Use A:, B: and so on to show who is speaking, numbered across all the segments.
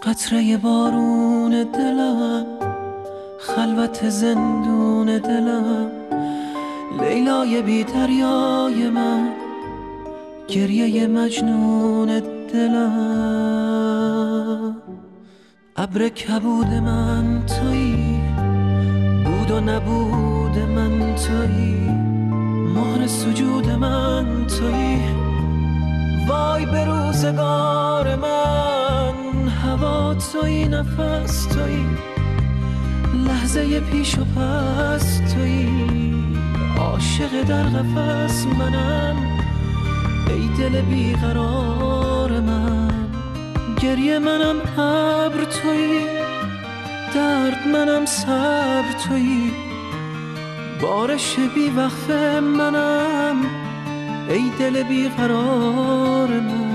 A: قطره بارون دلم، خلوت زندون دلم، لیلای بی دریای من، گریه مجنون دلم. ابر کبود من تویی، بود و نبود من تویی، مهر سجود من تویی. وای به روزگار من، هوا تویی، نفس تویی، لحظه پیش و پس تویی. عاشق در قفس منم، ای دل بیقرار من. گریه منم ابر تویی، درد منم صبر تویی، بارش بی وقف منم، ای دل بیقرار من.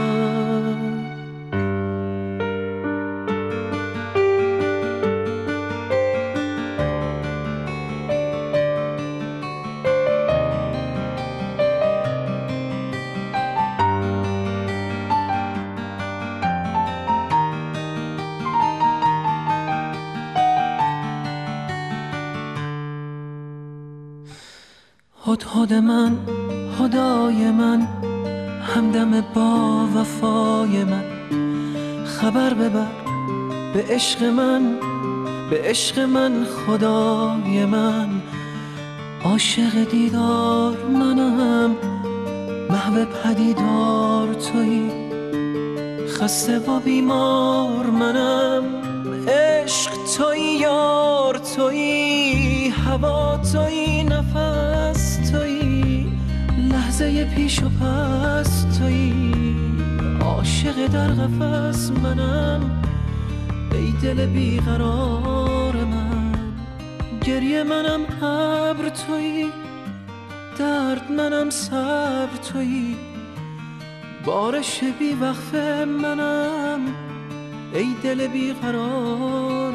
A: هدهد من، خدای من، همدم با وفای من، خبر ببر به عشق من، به عشق من خدای من. عاشق دیدار منم، محو پدیدار تویی، خسته و بیمار منم، عشق تویی، یار تویی، هوا تویی، نفس تویی، لحظه پیش و پس تویی. عاشق در قفس منم، ای دل بیقرار من. گریه منم ابر تویی، درد منم صبر تویی، بارش بی وقف منم، ای دل بیقرار